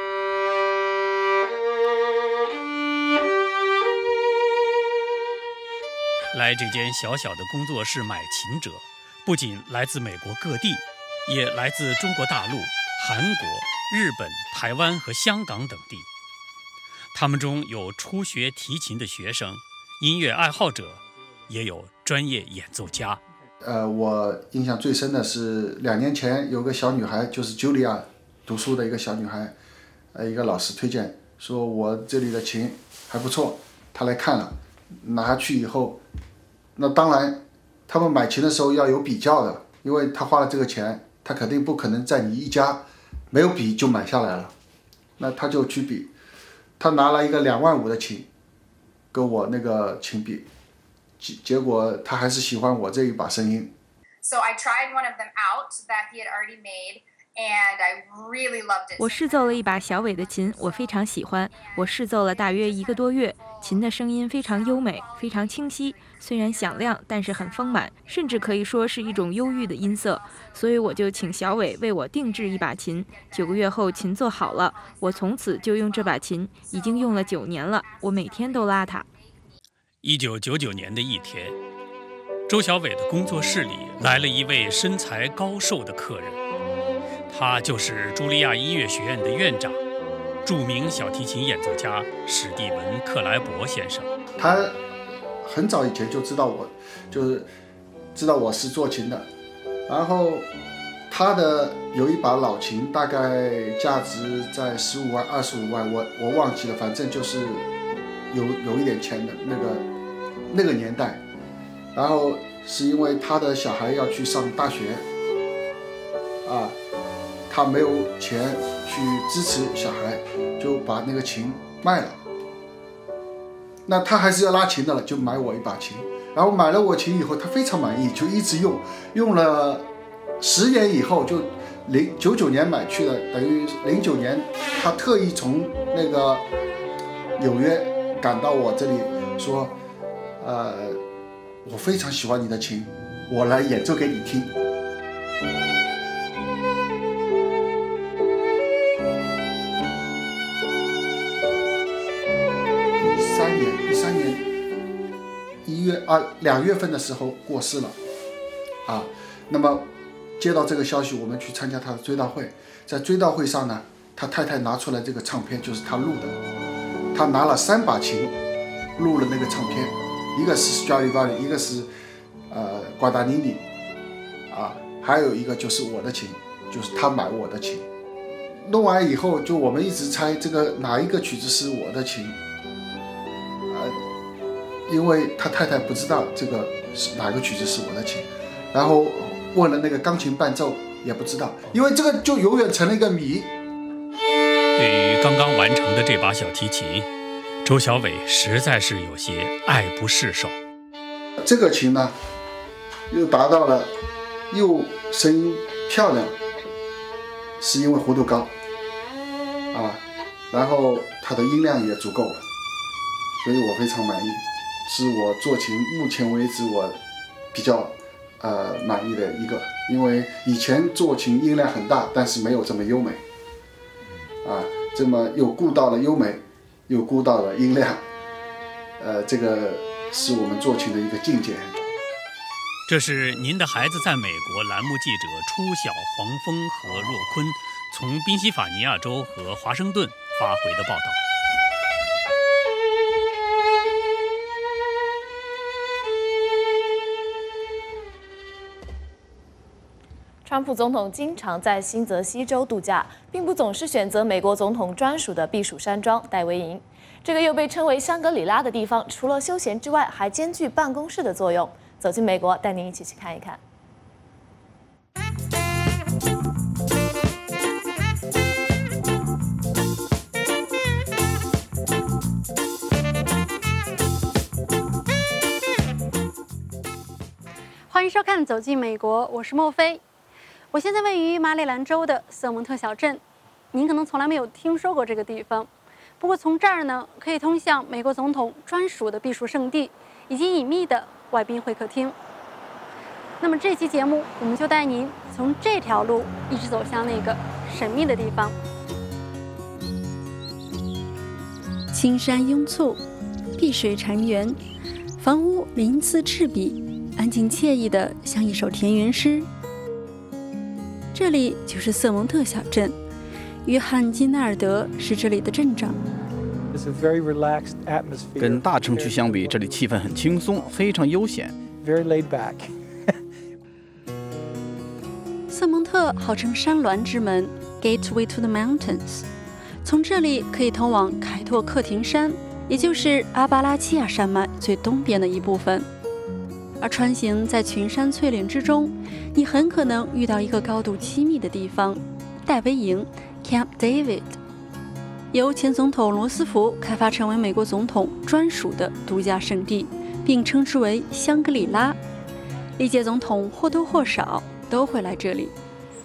Speaker 12: 来这间小小的工作室买琴者，不仅来自美国各地，也来自中国大陆、韩国、日本、台湾和香港等地。他们中有初学提琴的学生、音乐爱好者，也有专业演奏家。
Speaker 10: 呃，我印象最深的是两年前有个小女孩，就是茱莉亚读书的一个小女孩，呃，一个老师推荐说我这里的琴还不错，她来看了，拿去以后，那当然他们买琴的时候要有比较的，因为他花了这个钱，他肯定不可能在你一家没有比就买下来了，那他就去比，他拿了一个两万五的琴跟我那个琴比，结果他还是喜欢我这一把声音。
Speaker 8: So I tried one of them out that he had already made and I really loved it.
Speaker 3: 我试奏了一把小伟的琴，我非常喜欢。我试奏了大约一个多月，琴的声音非常优美，非常清晰，虽然响亮，但是很丰满，甚至可以说是一种忧郁的音色。所以我就请小伟为我定制一把琴。九个月后，琴做好了，我从此就用这把琴，已经用了九年了，我每天都拉它。
Speaker 12: 一九九九年的一天，周小伟的工作室里来了一位身材高瘦的客人，他就是茱莉亚音乐学院的院长，著名小提琴演奏家史蒂文·克莱伯先生。
Speaker 10: 他很早以前就知道我，就是知道我是做琴的，然后他的有一把老琴，大概价值在十五万、二十五万，我我忘记了，反正就是有有一点钱的那个那个年代。然后是因为他的小孩要去上大学，啊，他没有钱去支持小孩，就把那个琴卖了。那他还是要拉琴的了，就买我一把琴。然后买了我琴以后，他非常满意，就一直用，用了十年以后，就零九九年买去的，等于零九年他特意从那个纽约赶到我这里说，呃。我非常喜欢你的琴，我来演奏给你听。一三年，一三年一月啊两月份的时候过世了，啊，那么接到这个消息，我们去参加他的追悼会，在追悼会上呢， 他太太拿出来这个唱片就是他录的，他拿了三把琴录了那个唱片，一个是 Stradivari， 一个是呃瓜达尼尼，啊，还有一个就是我的琴，就是他买我的琴。弄完以后，就我们一直猜这个哪一个曲子是我的琴，呃，因为他太太不知道这个是哪个曲子是我的琴，然后问了那个钢琴伴奏也不知道，因为这个就永远成了一个谜。
Speaker 12: 对于刚刚完成的这把小提琴，周小伟实在是有些爱不释手。
Speaker 10: 这个琴呢，又达到了又声音漂亮，是因为弧度高啊，然后它的音量也足够了，所以我非常满意，是我做琴目前为止我比较呃满意的一个，因为以前做琴音量很大，但是没有这么优美啊，这么又顾到了优美，又顾到了音量，呃，这个是我们做琴的一个境界。
Speaker 12: 这是您的孩子在美国栏目记者初晓、黄峰和若坤从宾夕法尼亚州和华盛顿发回的报道。
Speaker 1: 川普总统经常在新泽西州度假，并不总是选择美国总统专属的避暑山庄戴维营。这个又被称为香格里拉的地方，除了休闲之外，还兼具办公室的作用。走进美国，带您一起去看一看。
Speaker 5: 欢迎收看《走进美国》，我是莫菲。我现在位于马里兰州的瑟蒙特小镇，您可能从来没有听说过这个地方。不过从这儿呢，可以通向美国总统专属的避暑胜地，以及隐秘的外宾会客厅。那么这期节目，我们就带您从这条路一直走向那个神秘的地方。
Speaker 15: 青山拥簇，碧水缠园，房屋鳞次栉比，安静惬意的像一首田园诗。这里就是瑟蒙特小镇，约翰·金纳尔德是这里的镇长。
Speaker 9: 跟大城区相比，这里气氛很轻松，非常悠闲。
Speaker 15: 瑟蒙特号称山峦之门 ，Gateway to the Mountains， 从这里可以通往凯托克廷山，也就是阿巴拉契亚山脉最东边的一部分。而穿行在群山翠岭之中，你很可能遇到一个高度亲密的地方——戴维营 （Camp David）， 由前总统罗斯福开发成为美国总统专属的度假胜地，并称之为香格里拉。历届总统或多或少都会来这里。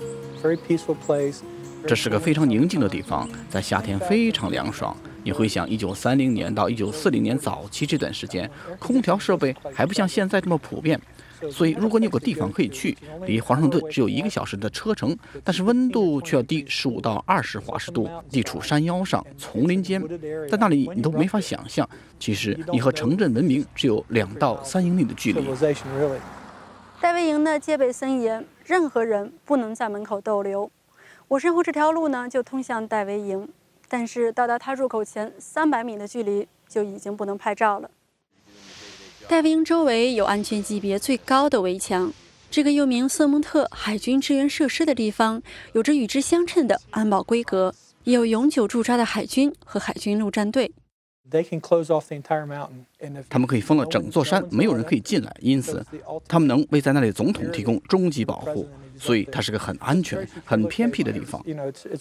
Speaker 9: 这是个非常宁静的地方，在夏天非常凉爽。你回想一九三零年到一九四零年早期这段时间，空调设备还不像现在这么普遍，所以如果你有个地方可以去，离华盛顿只有一个小时的车程，但是温度却要低十五到二十华氏度，地处山腰上，丛林间，在那里你都没法想象，其实你和城镇文明只有两到三英里的距离。
Speaker 5: 戴维营的戒备森严，任何人不能在门口逗留。我身后这条路呢，就通向戴维营，但是到达它入口前三百米的距离就已经不能拍照了。
Speaker 15: 戴维营周围有安全级别最高的围墙，这个又名瑟蒙特海军支援设施的地方，有着与之相称的安保规格，也有永久驻扎的海军和海军陆战队。
Speaker 9: 他们可以封了整座山，没有人可以进来，因此他们能为在那里的总统提供终极保护，所以它是个很安全、很偏僻的地方，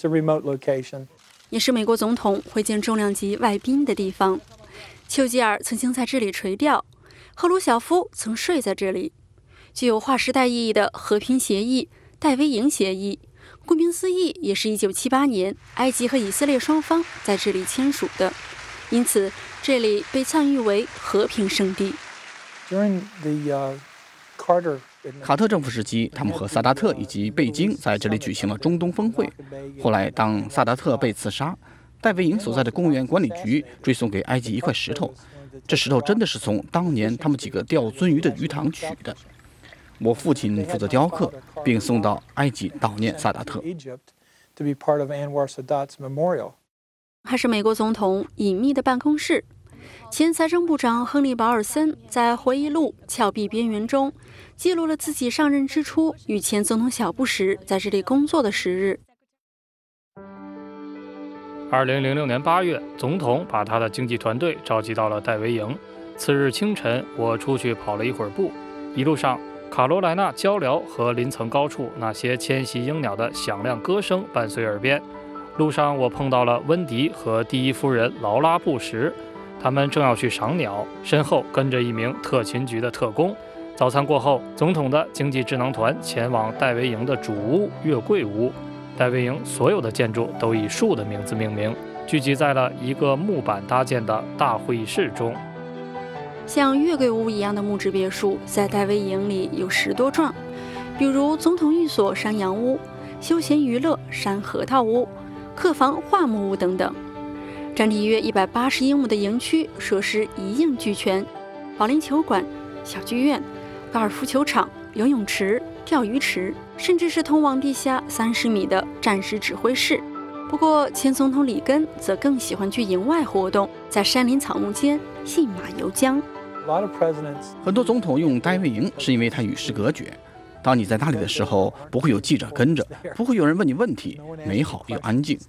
Speaker 15: 也是美国总统会见重量级外宾的地方。丘吉尔曾经在这里垂钓，赫鲁晓夫曾睡在这里。具有划时代意义的和平协议——戴维营协议，顾名思义，也是一九七八年埃及和以色列双方在这里签署的。因此，这里被赞誉为和平圣地。
Speaker 9: 卡特政府时期，他们和萨达特以及贝京在这里举行了中东峰会。后来，当萨达特被刺杀，戴维营所在的公园管理局追送给埃及一块石头，这石头真的是从当年他们几个钓鳟鱼的鱼塘取的。我父亲负责雕刻，并送到埃及悼念萨达特。
Speaker 11: to be part of Anwar Sadat's memorial.
Speaker 5: 还是美国总统隐秘的办公室。前财政部长亨利·保尔森在回忆录《峭壁边缘》中记录了自己上任之初与前总统小布什在这里工作的时日。
Speaker 12: 二零零六年八月，总统把他的经济团队召集到了戴维营。次日清晨，我出去跑了一会儿步，一路上，卡罗莱纳鹪鹩和林层高处那些迁徙鹰鸟的响亮歌声伴随耳边。路上，我碰到了温迪和第一夫人劳拉·布什，他们正要去赏鸟，身后跟着一名特勤局的特工。早餐过后，总统的经济智囊团前往戴维营的主屋月桂屋。戴维营所有的建筑都以树的名字命名，聚集在了一个木板搭建的大会议室中。
Speaker 5: 像月桂屋一样的木质别墅在戴维营里有十多幢，比如总统寓所山羊屋、休闲娱乐山核桃屋、客房桦木屋等等。占地约一百八十英亩的营区设施一应俱全，保龄球馆、小剧院、高尔夫球场、游泳池、钓鱼池，甚至是通往地下三十米的战时指挥室。不过，前总统里根则更喜欢去营外活动，在山林草木间信马由缰。
Speaker 9: 很多总统用戴维营是因为它与世隔绝。当你在那里的时候，不会有记者跟着，不会有人问你问题，美好又安静。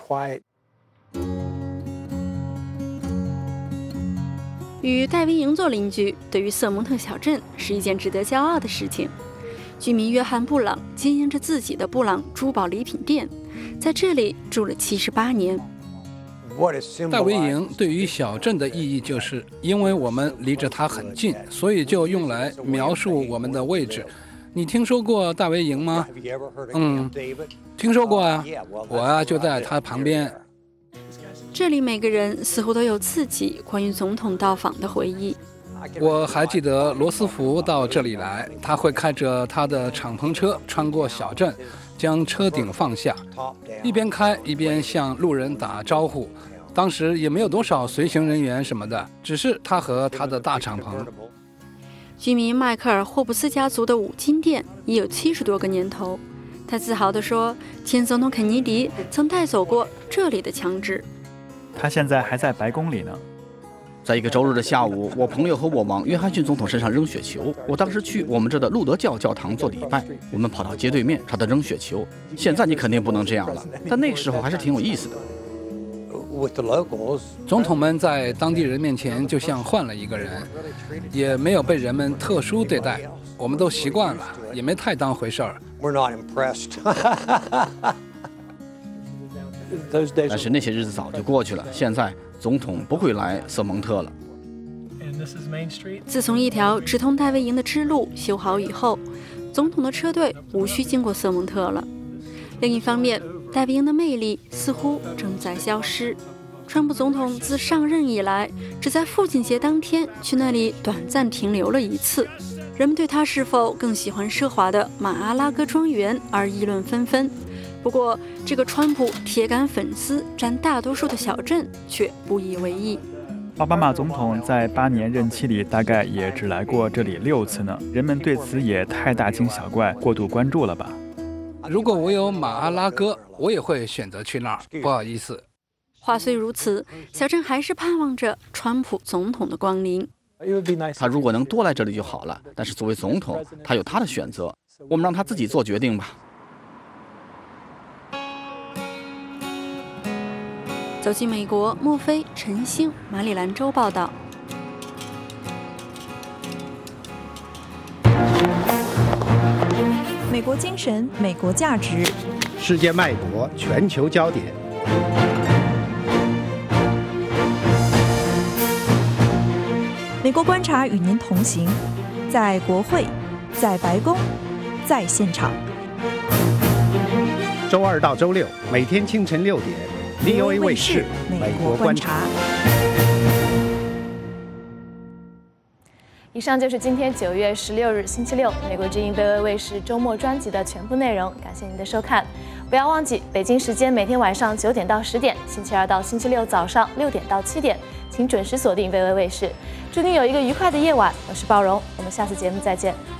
Speaker 5: 与戴维营做邻居，对于瑟蒙特小镇是一件值得骄傲的事情。居民约翰·布朗经营着自己的布朗珠宝礼品店，在这里住了七十八年。
Speaker 13: 戴维营对于小镇的意义就是，因为我们离着它很近，所以就用来描述我们的位置。你听说过戴维营吗？嗯，听说过啊，我啊就在它旁边。
Speaker 5: 这里每个人似乎都有自己关于总统到访的回忆。
Speaker 13: 我还记得罗斯福到这里来，他会开着他的敞篷车穿过小镇，将车顶放下，一边开一边向路人打招呼。当时也没有多少随行人员什么的，只是他和他的大敞篷。
Speaker 5: 居民迈克尔·霍布斯家族的五金店已有七十多个年头。他自豪地说，前总统肯尼迪曾带走过这里的墙纸。
Speaker 4: 他现在还在白宫里呢。
Speaker 9: 在一个周日的下午，我朋友和我往约翰逊总统身上扔雪球。我当时去我们这的路德教教堂做礼拜，我们跑到街对面朝他扔雪球。现在你肯定不能这样了，但那个时候还是挺有意思的。
Speaker 13: 总统们在当地人面前就像换了一个人，也没有被人们特殊对待，我们都习惯了，也没太当回事儿。
Speaker 9: 但是那些日子早就过去了，现在总统不会来瑟蒙特了。
Speaker 5: 自从一条直通戴维营的支路修好以后，总统的车队无需经过瑟蒙特了。另一方面，戴维营的魅力似乎正在消失。川普总统自上任以来，只在父亲节当天去那里短暂停留了一次。人们对他是否更喜欢奢华的马阿拉戈庄园而议论纷纷。不过，这个川普铁杆粉丝占大多数的小镇却不以为意。
Speaker 4: 奥巴马总统在八年任期里大概也只来过这里六次呢，人们对此也太大惊小怪、过度关注了吧？
Speaker 13: 如果我有马阿拉戈，我也会选择去那儿。不好意思。
Speaker 5: 话虽如此，小镇还是盼望着川普总统的光临。
Speaker 9: 他如果能多来这里就好了，但是作为总统，他有他的选择，我们让他自己做决定吧。
Speaker 5: 走进美国，莫非、陈星，马里兰州报道。
Speaker 14: 美国精神，美国价值，
Speaker 31: 世界脉搏，全球焦点。
Speaker 14: 美国观察与您同行，在国会，在白宫，在现场。
Speaker 31: 周二到周六，每天清晨六点。V O A 卫视美国观察。
Speaker 1: 以上就是今天九月十六日星期六美国之音 V O A 卫视周末专辑的全部内容，感谢您的收看。不要忘记，北京时间每天晚上九点到十点，星期二到星期六早上六点到七点，请准时锁定 V O A 卫视。祝您有一个愉快的夜晚，我是鲍荣，我们下次节目再见。